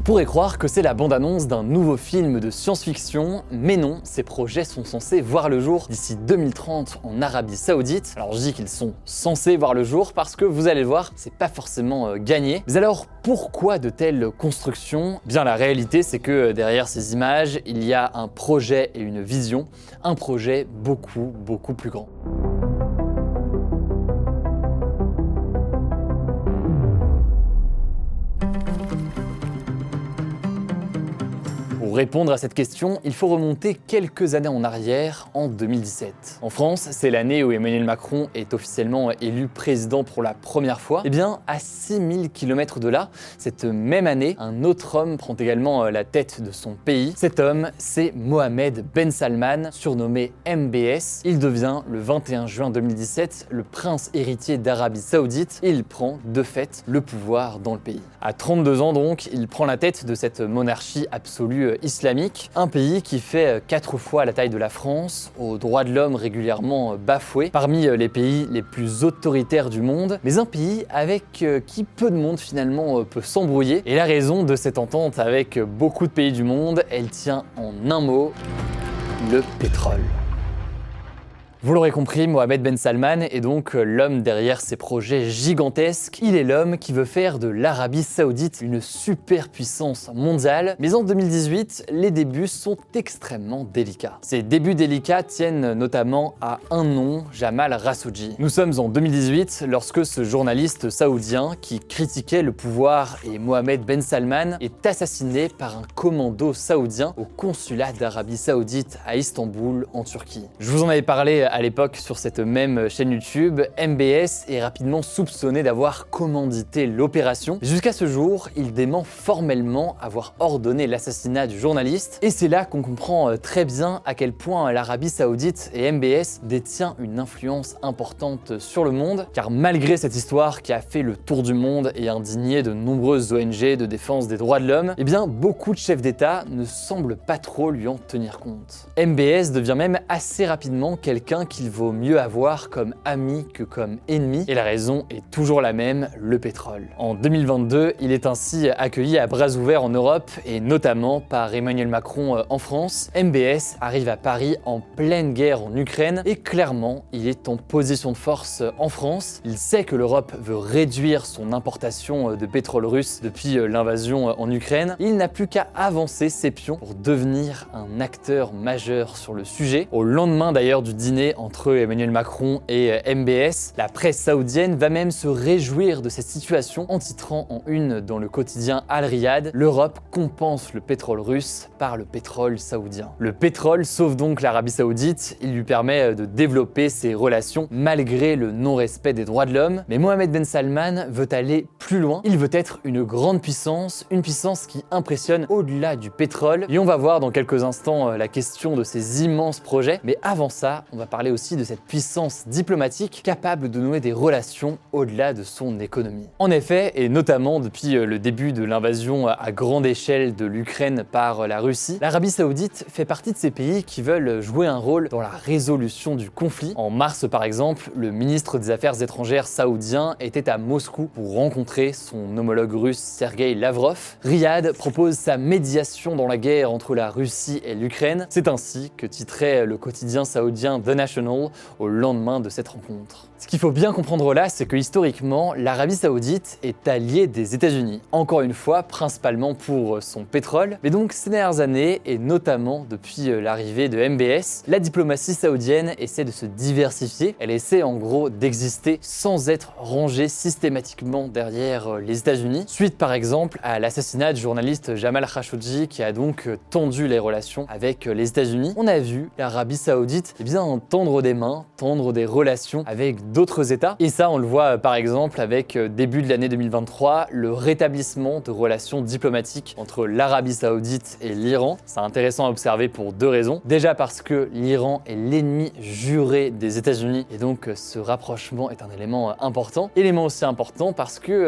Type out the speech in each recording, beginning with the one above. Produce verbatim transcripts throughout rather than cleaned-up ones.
pourrait croire que c'est la bande-annonce d'un nouveau film de science-fiction, mais non, ces projets sont censés voir le jour d'ici deux mille trente en Arabie Saoudite. Alors je dis qu'ils sont censés voir le jour parce que vous allez le voir, c'est pas forcément euh, gagné. Mais alors pourquoi de telles constructions? Bien la réalité c'est que derrière ces images, il y a un projet et une vision, un projet beaucoup beaucoup plus grand. Pour répondre à cette question, il faut remonter quelques années en arrière, en deux mille dix-sept. En France, c'est l'année où Emmanuel Macron est officiellement élu président pour la première fois. Et bien, à six mille kilomètres de là, cette même année, un autre homme prend également la tête de son pays. Cet homme, c'est Mohamed Ben Salman, surnommé M B S. Il devient, le vingt et un juin deux mille dix-sept, le prince héritier d'Arabie Saoudite et il prend, de fait, le pouvoir dans le pays. À trente-deux ans donc, il prend la tête de cette monarchie absolue islamique, un pays qui fait quatre fois la taille de la France, aux droits de l'homme régulièrement bafoués, parmi les pays les plus autoritaires du monde, mais un pays avec qui peu de monde finalement peut s'embrouiller. Et la raison de cette entente avec beaucoup de pays du monde, elle tient en un mot, le pétrole. Vous l'aurez compris, Mohamed Ben Salman est donc l'homme derrière ces projets gigantesques. Il est l'homme qui veut faire de l'Arabie Saoudite une superpuissance mondiale. Mais en deux mille dix-huit, les débuts sont extrêmement délicats. Ces débuts délicats tiennent notamment à un nom, Jamal Khashoggi. Nous sommes en deux mille dix-huit lorsque ce journaliste saoudien qui critiquait le pouvoir et Mohamed Ben Salman est assassiné par un commando saoudien au consulat d'Arabie Saoudite à Istanbul en Turquie. Je vous en avais parlé à l'époque sur cette même chaîne YouTube. M B S est rapidement soupçonné d'avoir commandité l'opération. Jusqu'à ce jour, il dément formellement avoir ordonné l'assassinat du journaliste. Et c'est là qu'on comprend très bien à quel point l'Arabie Saoudite et M B S détient une influence importante sur le monde. Car malgré cette histoire qui a fait le tour du monde et indigné de nombreuses O N G de défense des droits de l'homme, eh bien beaucoup de chefs d'État ne semblent pas trop lui en tenir compte. M B S devient même assez rapidement quelqu'un qu'il vaut mieux avoir comme ami que comme ennemi, et la raison est toujours la même, le pétrole. En deux mille vingt-deux, il est ainsi accueilli à bras ouverts en Europe, et notamment par Emmanuel Macron en France. M B S arrive à Paris en pleine guerre en Ukraine, et clairement, il est en position de force en France. Il sait que l'Europe veut réduire son importation de pétrole russe depuis l'invasion en Ukraine. Il n'a plus qu'à avancer ses pions pour devenir un acteur majeur sur le sujet. Au lendemain d'ailleurs du dîner entre Emmanuel Macron et M B S, la presse saoudienne va même se réjouir de cette situation en titrant en une dans le quotidien Al Riyad, l'Europe compense le pétrole russe par le pétrole saoudien. Le pétrole sauve donc l'Arabie Saoudite, il lui permet de développer ses relations malgré le non-respect des droits de l'homme, mais Mohamed Ben Salman veut aller plus loin, il veut être une grande puissance, une puissance qui impressionne au-delà du pétrole, et on va voir dans quelques instants la question de ces immenses projets, mais avant ça, on va parler aussi de cette puissance diplomatique capable de nouer des relations au-delà de son économie. En effet, et notamment depuis le début de l'invasion à grande échelle de l'Ukraine par la Russie, l'Arabie Saoudite fait partie de ces pays qui veulent jouer un rôle dans la résolution du conflit. En mars par exemple, le ministre des Affaires étrangères saoudien était à Moscou pour rencontrer son homologue russe Sergueï Lavrov. Riyad propose sa médiation dans la guerre entre la Russie et l'Ukraine. C'est ainsi que titrait le quotidien saoudien The National au lendemain de cette rencontre. Ce qu'il faut bien comprendre là, c'est que historiquement, l'Arabie Saoudite est alliée des États-Unis. Encore une fois, principalement pour son pétrole. Mais donc ces dernières années, et notamment depuis l'arrivée de M B S, la diplomatie saoudienne essaie de se diversifier. Elle essaie en gros d'exister sans être rangée systématiquement derrière les États-Unis. Suite par exemple à l'assassinat du journaliste Jamal Khashoggi qui a donc tendu les relations avec les États-Unis. On a vu l'Arabie Saoudite eh bien, tendre des mains, tendre des relations avec d'autres États. Et ça, on le voit par exemple avec début de l'année deux mille vingt-trois, le rétablissement de relations diplomatiques entre l'Arabie Saoudite et l'Iran. C'est intéressant à observer pour deux raisons. Déjà parce que l'Iran est l'ennemi juré des États-Unis et donc ce rapprochement est un élément important. Élément aussi important parce que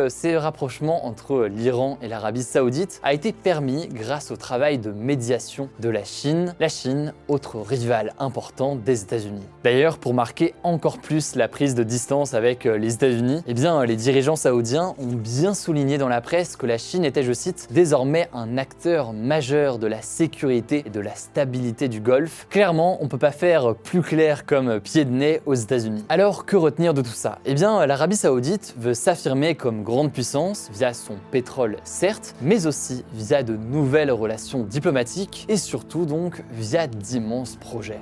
ces rapprochements entre l'Iran et l'Arabie Saoudite a été permis grâce au travail de médiation de la Chine, la Chine, autre rival important des États-Unis. D'ailleurs, pour marquer encore plus la prise de distance avec les États-Unis, eh bien, les dirigeants saoudiens ont bien souligné dans la presse que la Chine était, je cite, désormais un acteur majeur de la sécurité et de la stabilité du Golfe. Clairement, on peut pas faire plus clair comme pied de nez aux États-Unis. Alors, que retenir de tout ça? Eh bien, l'Arabie Saoudite veut s'affirmer comme grande puissance via son pétrole, certes, mais aussi via de nouvelles relations diplomatiques et surtout donc via d'immenses projets.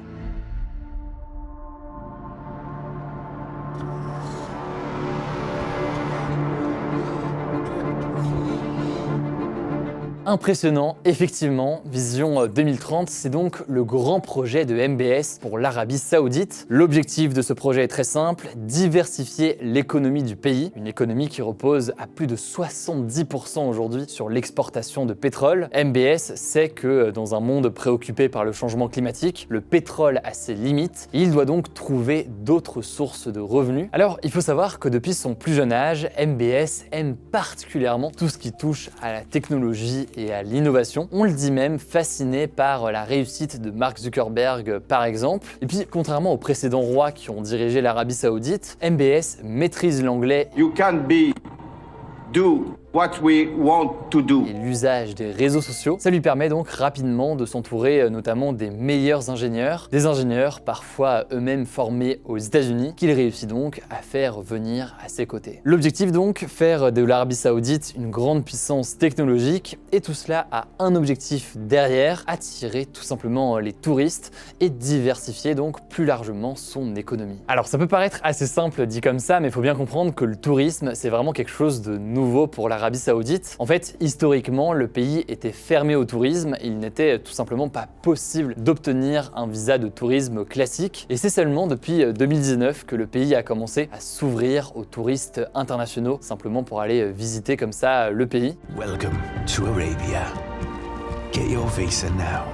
Impressionnant, effectivement, Vision deux mille trente, c'est donc le grand projet de M B S pour l'Arabie Saoudite. L'objectif de ce projet est très simple, diversifier l'économie du pays, une économie qui repose à plus de soixante-dix pour cent aujourd'hui sur l'exportation de pétrole. M B S sait que dans un monde préoccupé par le changement climatique, le pétrole a ses limites et il doit donc trouver d'autres sources de revenus. Alors, il faut savoir que depuis son plus jeune âge, M B S aime particulièrement tout ce qui touche à la technologie et à l'innovation. On le dit même fasciné par la réussite de Mark Zuckerberg par exemple. Et puis contrairement aux précédents rois qui ont dirigé l'Arabie Saoudite, M B S maîtrise l'anglais. You can be, do what we want to do. Et l'usage des réseaux sociaux, ça lui permet donc rapidement de s'entourer notamment des meilleurs ingénieurs, des ingénieurs parfois eux-mêmes formés aux États-Unis, qu'il réussit donc à faire venir à ses côtés. L'objectif donc, faire de l'Arabie Saoudite une grande puissance technologique, et tout cela a un objectif derrière, attirer tout simplement les touristes et diversifier donc plus largement son économie. Alors ça peut paraître assez simple dit comme ça, mais il faut bien comprendre que le tourisme c'est vraiment quelque chose de nouveau pour l'Arabie Saoudite. En fait, historiquement, le pays était fermé au tourisme, il n'était tout simplement pas possible d'obtenir un visa de tourisme classique, et c'est seulement depuis deux mille dix-neuf que le pays a commencé à s'ouvrir aux touristes internationaux, simplement pour aller visiter comme ça le pays. Welcome to Arabia. Get your visa now.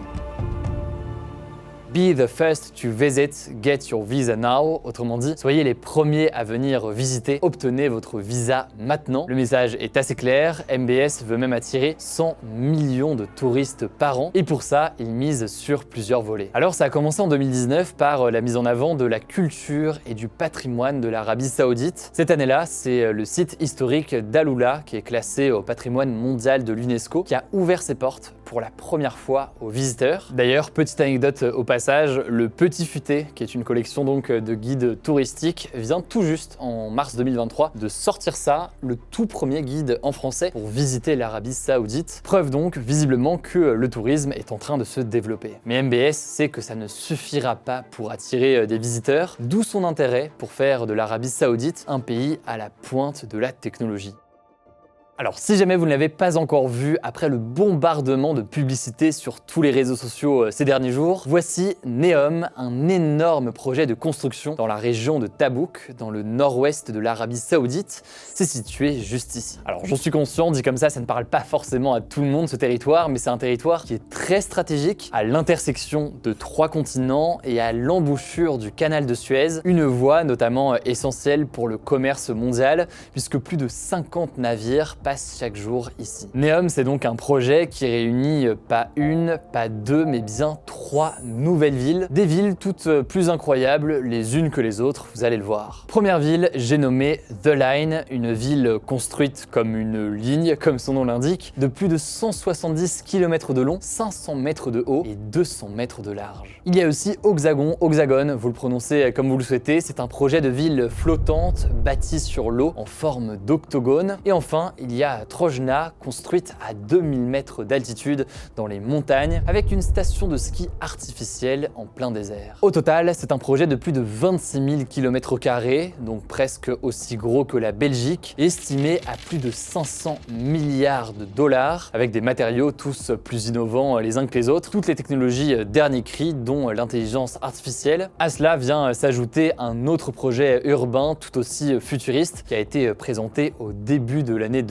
Be the first to visit, get your visa now. Autrement dit, soyez les premiers à venir visiter, obtenez votre visa maintenant. Le message est assez clair, M B S veut même attirer cent millions de touristes par an et pour ça, il mise sur plusieurs volets. Alors ça a commencé en deux mille dix-neuf par la mise en avant de la culture et du patrimoine de l'Arabie Saoudite. Cette année-là, c'est le site historique d'Al-Ula qui est classé au patrimoine mondial de l'UNESCO qui a ouvert ses portes pour la première fois aux visiteurs. D'ailleurs, petite anecdote au passage, le Petit Futé, qui est une collection donc de guides touristiques, vient tout juste en mars deux mille vingt-trois de sortir ça, le tout premier guide en français pour visiter l'Arabie Saoudite. Preuve donc visiblement que le tourisme est en train de se développer. Mais M B S sait que ça ne suffira pas pour attirer des visiteurs, d'où son intérêt pour faire de l'Arabie Saoudite un pays à la pointe de la technologie. Alors si jamais vous ne l'avez pas encore vu, après le bombardement de publicité sur tous les réseaux sociaux ces derniers jours, voici Neom, un énorme projet de construction dans la région de Tabouk, dans le nord-ouest de l'Arabie Saoudite. C'est situé juste ici. Alors j'en suis conscient, dit comme ça, ça ne parle pas forcément à tout le monde ce territoire, mais c'est un territoire qui est très stratégique, à l'intersection de trois continents et à l'embouchure du canal de Suez, une voie notamment essentielle pour le commerce mondial, puisque plus de cinquante navires passent chaque jour ici. Neom, c'est donc un projet qui réunit pas une, pas deux, mais bien trois nouvelles villes. Des villes toutes plus incroyables les unes que les autres, vous allez le voir. Première ville, j'ai nommé The Line, une ville construite comme une ligne, comme son nom l'indique, de plus de cent soixante-dix kilomètres de long, cinq cents mètres de haut et deux cents mètres de large. Il y a aussi Oxagon, Oxagon, vous le prononcez comme vous le souhaitez, c'est un projet de ville flottante, bâtie sur l'eau en forme d'octogone. Et enfin, il y a Trojna, construite à deux mille mètres d'altitude dans les montagnes, avec une station de ski artificielle en plein désert. Au total, c'est un projet de plus de vingt-six mille kilomètres carrés, donc presque aussi gros que la Belgique, et estimé à plus de cinq cents milliards de dollars, avec des matériaux tous plus innovants les uns que les autres, toutes les technologies dernier cri, dont l'intelligence artificielle. À cela vient s'ajouter un autre projet urbain tout aussi futuriste, qui a été présenté au début de l'année deux mille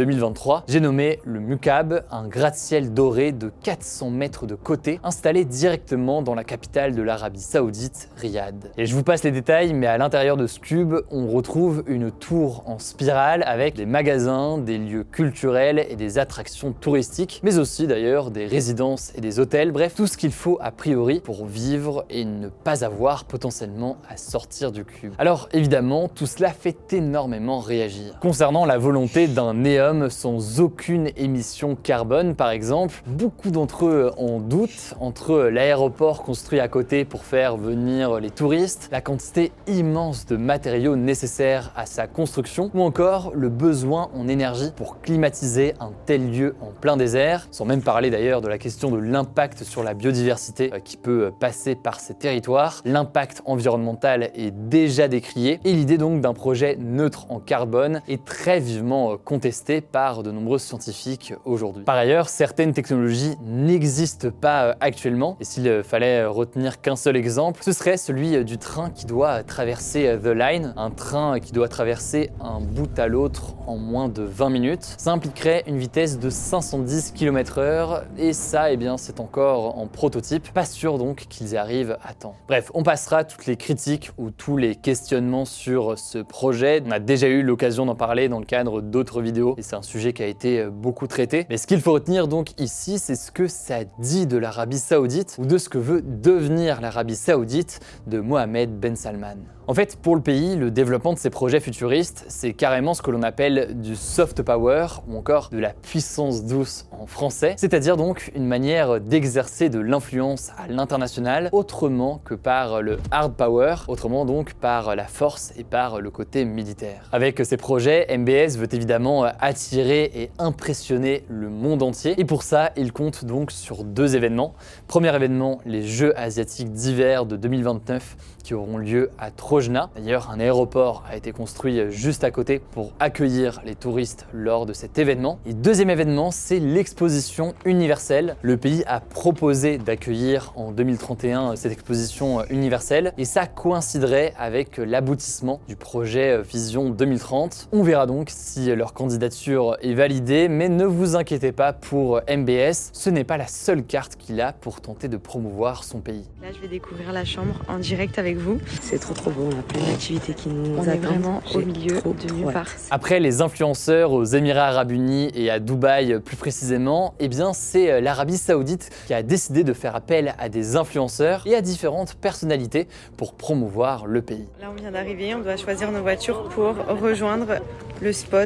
mille vingt-trois, j'ai nommé le Muqab, un gratte-ciel doré de quatre cents mètres de côté, installé directement dans la capitale de l'Arabie Saoudite, Riyad. Et je vous passe les détails, mais à l'intérieur de ce cube, on retrouve une tour en spirale avec des magasins, des lieux culturels et des attractions touristiques, mais aussi d'ailleurs des résidences et des hôtels, bref, tout ce qu'il faut a priori pour vivre et ne pas avoir potentiellement à sortir du cube. Alors évidemment, tout cela fait énormément réagir. Concernant la volonté d'un NEOM sans aucune émission carbone par exemple, beaucoup d'entre eux en doutent entre l'aéroport construit à côté pour faire venir les touristes, la quantité immense de matériaux nécessaires à sa construction ou encore le besoin en énergie pour climatiser un tel lieu en plein désert, sans même parler d'ailleurs de la question de l'impact sur la biodiversité qui peut passer par ces territoires. L'impact environnemental est déjà décrié et l'idée donc d'un projet neutre en carbone est très vivement contestée par de nombreux scientifiques aujourd'hui. Par ailleurs, certaines technologies n'existent pas actuellement et s'il fallait retenir qu'un seul exemple, ce serait celui du train qui doit traverser The Line, un train qui doit traverser un bout à l'autre en moins de vingt minutes. Ça impliquerait une vitesse de cinq cent dix kilomètres heure et ça, eh bien, c'est encore en prototype. Pas sûr donc qu'ils y arrivent à temps. Bref, on passera toutes les critiques ou tous les questionnements sur ce projet. On a déjà eu l'occasion d'en parler dans le cadre d'autres vidéos et c'est un sujet qui a été beaucoup traité. Mais ce qu'il faut retenir donc ici, c'est ce que ça dit de l'Arabie Saoudite ou de ce que veut devenir l'Arabie Saoudite de Mohammed Ben Salman. En fait, pour le pays, le développement de ces projets futuristes, c'est carrément ce que l'on appelle du soft power ou encore de la puissance douce en français, c'est-à-dire donc une manière d'exercer de l'influence à l'international autrement que par le hard power, autrement donc par la force et par le côté militaire. Avec ces projets, M B S veut évidemment attirer et impressionner le monde entier et pour ça, il compte donc sur deux événements. Premier événement, les Jeux asiatiques d'hiver de deux mille vingt-neuf qui auront lieu à Trojna. D'ailleurs, un aéroport a été construit juste à côté pour accueillir les touristes lors de cet événement. Et deuxième événement, c'est l'exposition universelle. Le pays a proposé d'accueillir en deux mille trente et un cette exposition universelle et ça coïnciderait avec l'aboutissement du projet Vision deux mille trente. On verra donc si leur candidature est validée, mais ne vous inquiétez pas pour M B S, ce n'est pas la seule carte qu'il a pour tenter de promouvoir son pays. Là, je vais découvrir la chambre en direct avec vous. C'est trop trop beau, on a plein d'activités qui nous on attendent. On est vraiment au milieu de nulle part. Après les influenceurs aux Émirats Arabes Unis et à Dubaï plus précisément, eh bien c'est l'Arabie Saoudite qui a décidé de faire appel à des influenceurs et à différentes personnalités pour promouvoir le pays. Là, on vient d'arriver, on doit choisir nos voitures pour rejoindre le spot.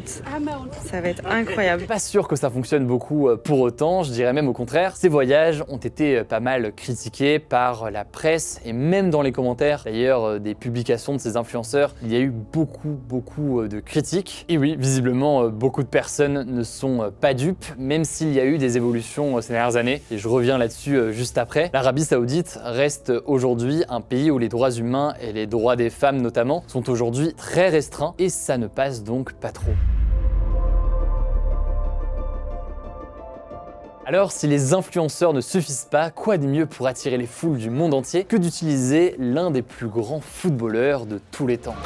Ça va être incroyable. Pas sûr que ça fonctionne beaucoup pour autant, je dirais même au contraire. Ces voyages ont été pas mal critiqués par la presse et même dans les commentaires d'ailleurs des publications de ces influenceurs, il y a eu beaucoup beaucoup de critiques. Et oui, visiblement beaucoup de personnes ne sont pas dupes, même s'il y a eu des évolutions ces dernières années et je reviens là-dessus juste après. L'Arabie Saoudite reste aujourd'hui un pays où les droits humains et les droits des femmes notamment sont aujourd'hui très restreints et ça ne passe donc pas trop. Alors, si les influenceurs ne suffisent pas, quoi de mieux pour attirer les foules du monde entier que d'utiliser l'un des plus grands footballeurs de tous les temps ?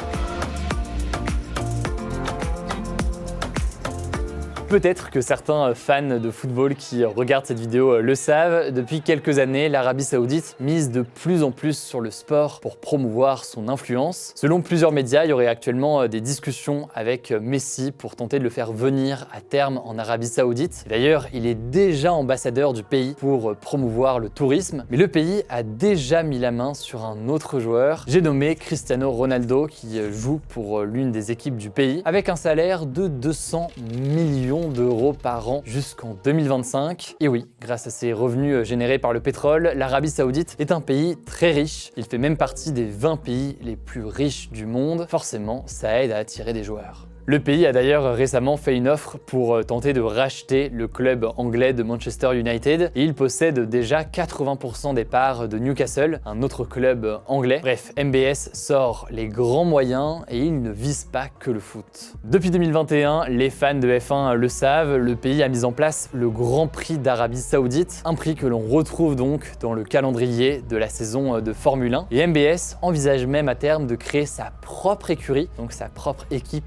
Peut-être que certains fans de football qui regardent cette vidéo le savent, depuis quelques années, l'Arabie Saoudite mise de plus en plus sur le sport pour promouvoir son influence. Selon plusieurs médias, il y aurait actuellement des discussions avec Messi pour tenter de le faire venir à terme en Arabie Saoudite. D'ailleurs, il est déjà ambassadeur du pays pour promouvoir le tourisme, mais le pays a déjà mis la main sur un autre joueur. J'ai nommé Cristiano Ronaldo qui joue pour l'une des équipes du pays avec un salaire de deux cents millions d'euros par an jusqu'en deux mille vingt-cinq. Et oui, grâce à ses revenus générés par le pétrole, l'Arabie Saoudite est un pays très riche. Il fait même partie des vingt pays les plus riches du monde. Forcément, ça aide à attirer des joueurs. Le pays a d'ailleurs récemment fait une offre pour tenter de racheter le club anglais de Manchester United et il possède déjà quatre-vingts pour cent des parts de Newcastle, un autre club anglais. Bref, M B S sort les grands moyens et il ne vise pas que le foot. Depuis deux mille vingt et un, les fans de F un le savent, le pays a mis en place le Grand Prix d'Arabie Saoudite, un prix que l'on retrouve donc dans le calendrier de la saison de Formule un. Et M B S envisage même à terme de créer sa propre écurie, donc sa propre équipe avec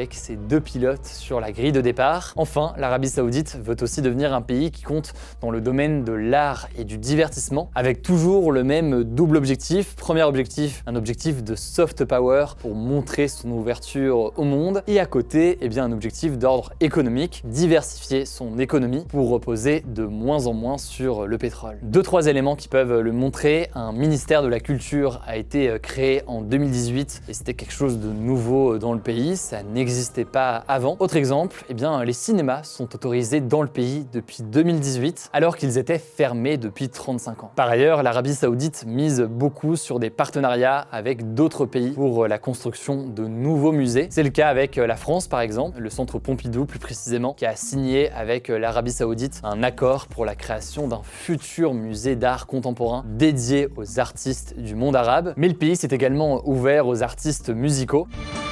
avec ses deux pilotes sur la grille de départ. Enfin, l'Arabie Saoudite veut aussi devenir un pays qui compte dans le domaine de l'art et du divertissement, avec toujours le même double objectif. Premier objectif, un objectif de soft power pour montrer son ouverture au monde, et à côté, eh bien, un objectif d'ordre économique, diversifier son économie pour reposer de moins en moins sur le pétrole. Deux, trois éléments qui peuvent le montrer. Un ministère de la culture a été créé en deux mille dix-huit et c'était quelque chose de nouveau dans le pays, ça n'existait pas avant. Autre exemple, eh bien, les cinémas sont autorisés dans le pays depuis deux mille dix-huit alors qu'ils étaient fermés depuis trente-cinq ans. Par ailleurs, l'Arabie Saoudite mise beaucoup sur des partenariats avec d'autres pays pour la construction de nouveaux musées. C'est le cas avec la France par exemple, le centre Pompidou plus précisément, qui a signé avec l'Arabie Saoudite un accord pour la création d'un futur musée d'art contemporain dédié aux artistes du monde arabe. Mais le pays s'est également ouvert aux artistes musicaux.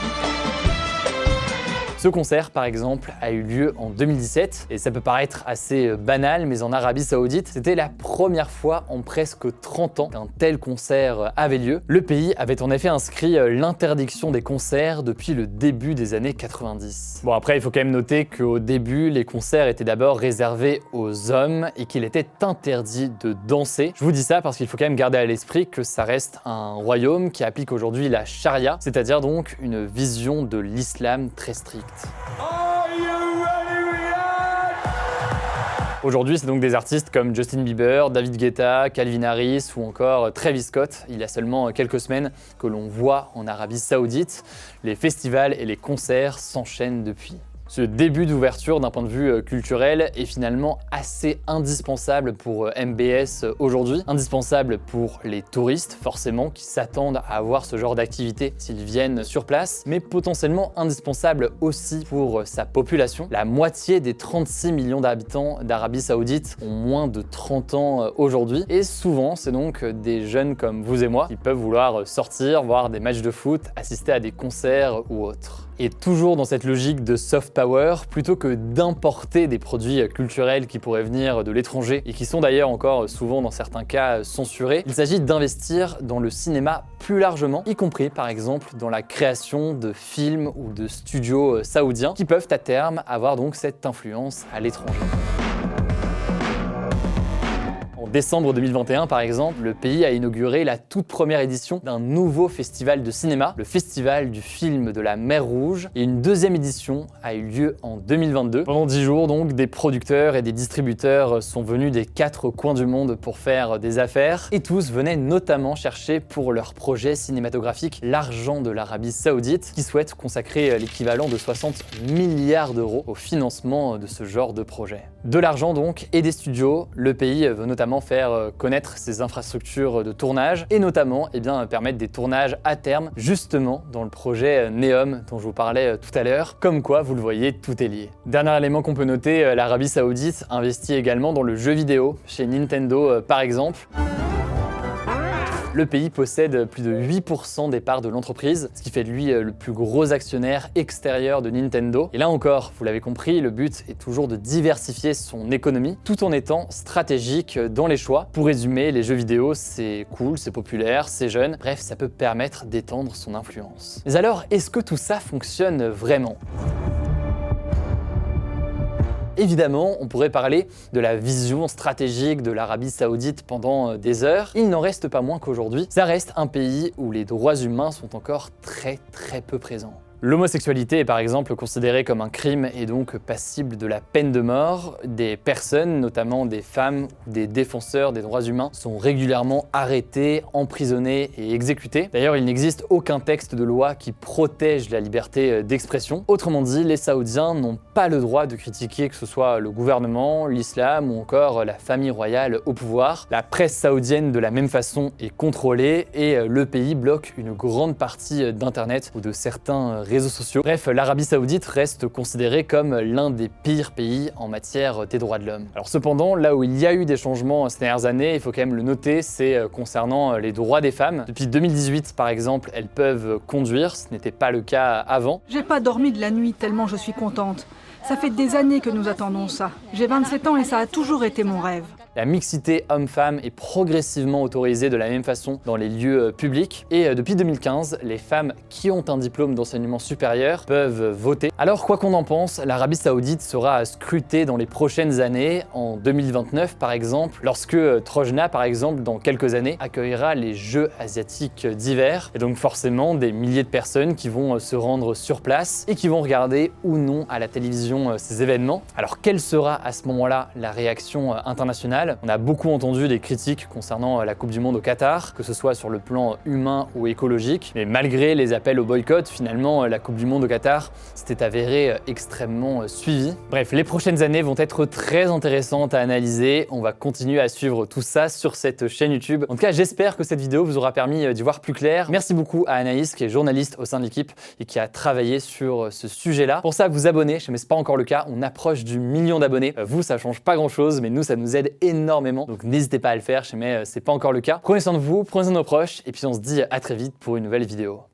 Ce concert, par exemple, a eu lieu en deux mille dix-sept, et ça peut paraître assez banal, mais en Arabie Saoudite, c'était la première fois en presque trente ans qu'un tel concert avait lieu. Le pays avait en effet inscrit l'interdiction des concerts depuis le début des années quatre-vingt-dix. Bon, après, il faut quand même noter qu'au début, les concerts étaient d'abord réservés aux hommes et qu'il était interdit de danser. Je vous dis ça parce qu'il faut quand même garder à l'esprit que ça reste un royaume qui applique aujourd'hui la charia, c'est-à-dire donc une vision de l'islam très stricte. Aujourd'hui, c'est donc des artistes comme Justin Bieber, David Guetta, Calvin Harris ou encore Travis Scott. Il y a seulement quelques semaines que l'on voit en Arabie Saoudite. Les festivals et les concerts s'enchaînent depuis. Ce début d'ouverture d'un point de vue culturel est finalement assez indispensable pour M B S aujourd'hui. Indispensable pour les touristes, forcément, qui s'attendent à avoir ce genre d'activité s'ils viennent sur place, mais potentiellement indispensable aussi pour sa population. La moitié des trente-six millions d'habitants d'Arabie Saoudite ont moins de trente ans aujourd'hui, et souvent c'est donc des jeunes comme vous et moi qui peuvent vouloir sortir, voir des matchs de foot, assister à des concerts ou autres. Et toujours dans cette logique de soft power, plutôt que d'importer des produits culturels qui pourraient venir de l'étranger et qui sont d'ailleurs encore souvent dans certains cas censurés, il s'agit d'investir dans le cinéma plus largement, y compris par exemple dans la création de films ou de studios saoudiens qui peuvent à terme avoir donc cette influence à l'étranger. En décembre deux mille vingt et un, par exemple, le pays a inauguré la toute première édition d'un nouveau festival de cinéma, le Festival du film de la Mer Rouge, et une deuxième édition a eu lieu en deux mille vingt-deux. Pendant dix jours, donc, des producteurs et des distributeurs sont venus des quatre coins du monde pour faire des affaires, et tous venaient notamment chercher pour leur projet cinématographique l'argent de l'Arabie Saoudite, qui souhaite consacrer l'équivalent de soixante milliards d'euros au financement de ce genre de projet. De l'argent donc, et des studios, le pays veut notamment faire connaître ses infrastructures de tournage et notamment eh bien, permettre des tournages à terme justement dans le projet Neom dont je vous parlais tout à l'heure. Comme quoi, vous le voyez, tout est lié. Dernier élément qu'on peut noter, l'Arabie Saoudite investit également dans le jeu vidéo, chez Nintendo par exemple. Le pays possède plus de huit pour cent des parts de l'entreprise, ce qui fait de lui le plus gros actionnaire extérieur de Nintendo. Et là encore, vous l'avez compris, le but est toujours de diversifier son économie tout en étant stratégique dans les choix. Pour résumer, les jeux vidéo, c'est cool, c'est populaire, c'est jeune, bref, ça peut permettre d'étendre son influence. Mais alors, est-ce que tout ça fonctionne vraiment ? Évidemment, on pourrait parler de la vision stratégique de l'Arabie Saoudite pendant des heures. Il n'en reste pas moins qu'aujourd'hui, ça reste un pays où les droits humains sont encore très très peu présents. L'homosexualité est par exemple considérée comme un crime et donc passible de la peine de mort. Des personnes, notamment des femmes ou des défenseurs des droits humains, sont régulièrement arrêtées, emprisonnées et exécutées. D'ailleurs, il n'existe aucun texte de loi qui protège la liberté d'expression. Autrement dit, les Saoudiens n'ont pas le droit de critiquer que ce soit le gouvernement, l'islam ou encore la famille royale au pouvoir. La presse saoudienne de la même façon est contrôlée et le pays bloque une grande partie d'internet ou de certains réseaux sociaux. Bref, l'Arabie Saoudite reste considérée comme l'un des pires pays en matière des droits de l'homme. Alors cependant, là où il y a eu des changements ces dernières années, il faut quand même le noter, c'est concernant les droits des femmes. Depuis deux mille dix-huit, par exemple, elles peuvent conduire, ce n'était pas le cas avant. J'ai pas dormi de la nuit tellement je suis contente. Ça fait des années que nous attendons ça. J'ai vingt-sept ans et ça a toujours été mon rêve. La mixité homme-femme est progressivement autorisée de la même façon dans les lieux publics. Et depuis deux mille quinze, les femmes qui ont un diplôme d'enseignement supérieur peuvent voter. Alors quoi qu'on en pense, l'Arabie Saoudite sera scrutée dans les prochaines années, en deux mille vingt-neuf par exemple, lorsque Trojna par exemple dans quelques années accueillera les Jeux asiatiques d'hiver. Et donc forcément des milliers de personnes qui vont se rendre sur place et qui vont regarder ou non à la télévision ces événements. Alors quelle sera à ce moment-là la réaction internationale? On a beaucoup entendu des critiques concernant la Coupe du Monde au Qatar, que ce soit sur le plan humain ou écologique, mais malgré les appels au boycott, finalement la Coupe du Monde au Qatar s'était avérée extrêmement suivie. Bref, les prochaines années vont être très intéressantes à analyser. On va continuer à suivre tout ça sur cette chaîne YouTube. En tout cas, j'espère que cette vidéo vous aura permis d'y voir plus clair. Merci beaucoup à Anaïs, qui est journaliste au sein de l'équipe et qui a travaillé sur ce sujet-là. Pour ça, vous abonnez, mais c'est pas encore le cas. On approche du million d'abonnés. Vous, ça change pas grand-chose, mais nous, ça nous aide énormément. Donc n'hésitez pas à le faire, mais c'est pas encore le cas. Prenez soin de vous, prenez soin de nos proches, et puis on se dit à très vite pour une nouvelle vidéo.